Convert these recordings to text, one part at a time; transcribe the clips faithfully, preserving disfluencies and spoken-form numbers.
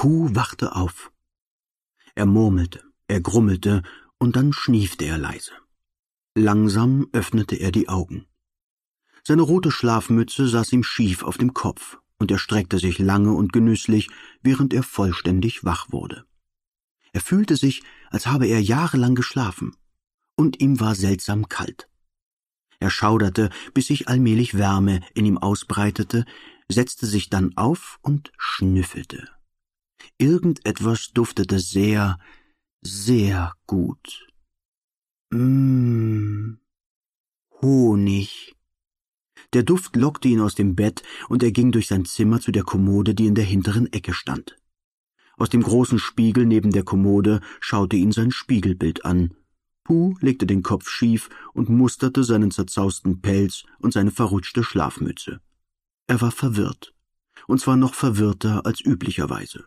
Puh wachte auf. Er murmelte, er grummelte, und dann schniefte er leise. Langsam öffnete er die Augen. Seine rote Schlafmütze saß ihm schief auf dem Kopf, und er streckte sich lange und genüsslich, während er vollständig wach wurde. Er fühlte sich, als habe er jahrelang geschlafen, und ihm war seltsam kalt. Er schauderte, bis sich allmählich Wärme in ihm ausbreitete, setzte sich dann auf und schnüffelte. Irgendetwas duftete sehr, sehr gut. Mmh, Honig. Der Duft lockte ihn aus dem Bett, und er ging durch sein Zimmer zu der Kommode, die in der hinteren Ecke stand. Aus dem großen Spiegel neben der Kommode schaute ihn sein Spiegelbild an. Puh legte den Kopf schief und musterte seinen zerzausten Pelz und seine verrutschte Schlafmütze. Er war verwirrt, und zwar noch verwirrter als üblicherweise.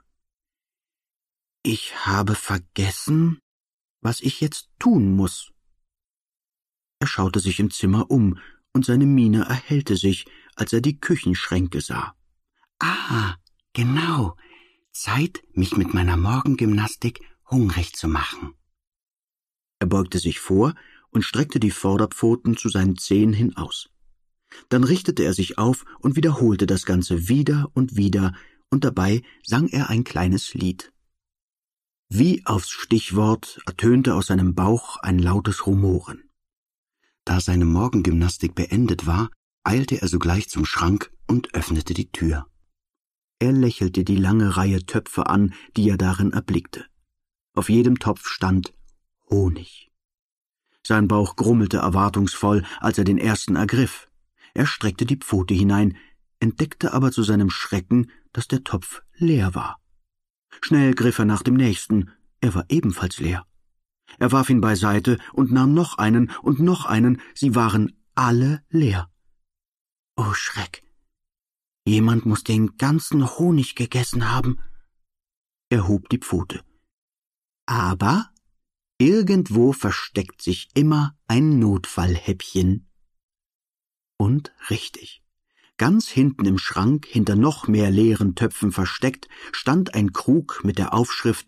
»Ich habe vergessen, was ich jetzt tun muss.« Er schaute sich im Zimmer um, und seine Miene erhellte sich, als er die Küchenschränke sah. »Ah, genau. Zeit, mich mit meiner Morgengymnastik hungrig zu machen.« Er beugte sich vor und streckte die Vorderpfoten zu seinen Zehen hin aus. Dann richtete er sich auf und wiederholte das Ganze wieder und wieder, und dabei sang er ein kleines Lied. Wie aufs Stichwort ertönte aus seinem Bauch ein lautes Rumoren. Da seine Morgengymnastik beendet war, eilte er sogleich zum Schrank und öffnete die Tür. Er lächelte die lange Reihe Töpfe an, die er darin erblickte. Auf jedem Topf stand Honig. Sein Bauch grummelte erwartungsvoll, als er den ersten ergriff. Er streckte die Pfote hinein, entdeckte aber zu seinem Schrecken, dass der Topf leer war. Schnell griff er nach dem nächsten, er war ebenfalls leer. Er warf ihn beiseite und nahm noch einen und noch einen, sie waren alle leer. Oh Schreck! Jemand muß den ganzen Honig gegessen haben. Er hob die Pfote. Aber irgendwo versteckt sich immer ein Notfallhäppchen. Und richtig. Ganz hinten im Schrank, hinter noch mehr leeren Töpfen versteckt, stand ein Krug mit der Aufschrift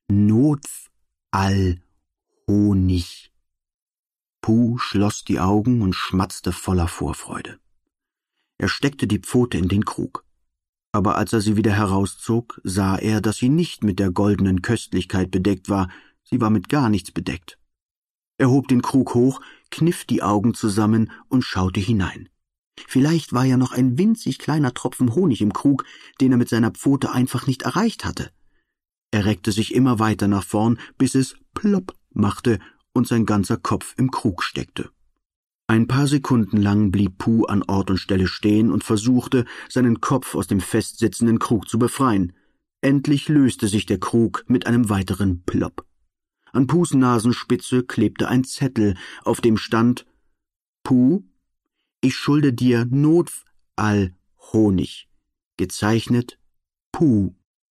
Notfallhonig. Puh schloss die Augen und schmatzte voller Vorfreude. Er steckte die Pfote in den Krug. Aber als er sie wieder herauszog, sah er, dass sie nicht mit der goldenen Köstlichkeit bedeckt war, sie war mit gar nichts bedeckt. Er hob den Krug hoch, kniff die Augen zusammen und schaute hinein. Vielleicht war ja noch ein winzig kleiner Tropfen Honig im Krug, den er mit seiner Pfote einfach nicht erreicht hatte. Er reckte sich immer weiter nach vorn, bis es plopp machte und sein ganzer Kopf im Krug steckte. Ein paar Sekunden lang blieb Puh an Ort und Stelle stehen und versuchte, seinen Kopf aus dem festsitzenden Krug zu befreien. Endlich löste sich der Krug mit einem weiteren Plopp. An Puhs Nasenspitze klebte ein Zettel, auf dem stand: »Puh, ich schulde dir Notfallhonig. Gezeichnet Puh.«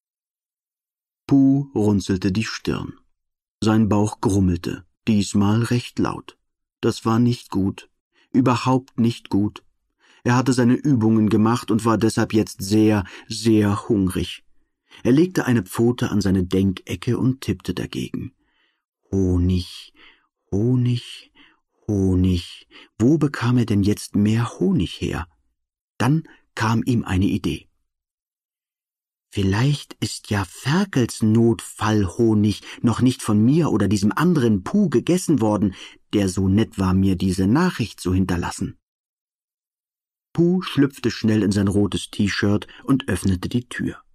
Puh runzelte die Stirn. Sein Bauch grummelte, diesmal recht laut. Das war nicht gut, überhaupt nicht gut. Er hatte seine Übungen gemacht und war deshalb jetzt sehr, sehr hungrig. Er legte eine Pfote an seine Denkecke und tippte dagegen. Honig, Honig, Honig. Wo bekam er denn jetzt mehr Honig her? Dann kam ihm eine Idee. Vielleicht ist ja Ferkels Notfallhonig noch nicht von mir oder diesem anderen Puh gegessen worden, der so nett war, mir diese Nachricht zu hinterlassen. Puh schlüpfte schnell in sein rotes T-Shirt und öffnete die Tür.